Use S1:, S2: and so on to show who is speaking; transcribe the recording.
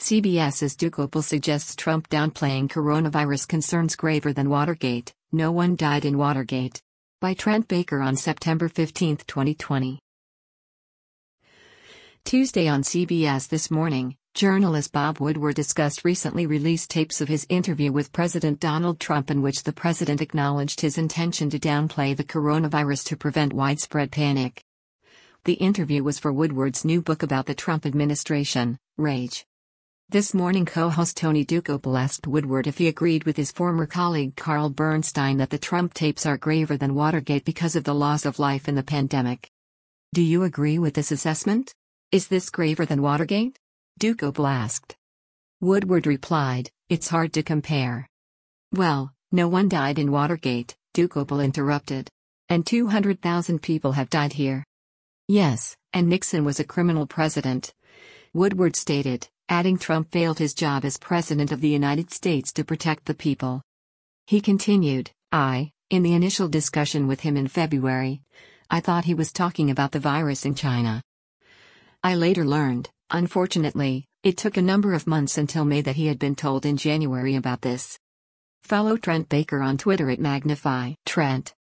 S1: CBS's Duke Opel suggests Trump downplaying coronavirus concerns graver than Watergate. No one died in Watergate. By Trent Baker on September 15, 2020. Tuesday on CBS This Morning, journalist Bob Woodward discussed recently released tapes of his interview with President Donald Trump in which the president acknowledged his intention to downplay the coronavirus to prevent widespread panic. The interview was for Woodward's new book about the Trump administration, Rage. This Morning co-host Tony Dokoupil asked Woodward if he agreed with his former colleague Carl Bernstein that the Trump tapes are graver than Watergate because of the loss of life in the pandemic. Do you agree with this assessment? Is this graver than Watergate? Dokoupil asked. Woodward replied, "It's hard to compare." "Well, no one died in Watergate," Dokoupil interrupted. "And 200,000 people have died here." "Yes, and Nixon was a criminal president," Woodward stated, adding Trump failed his job as President of the United States to protect the people. He continued, in the initial discussion with him in February, I thought he was talking about the virus in China. I later learned, unfortunately, it took a number of months until May that he had been told in January about this." Follow Trent Baker on Twitter at Magnify Trent.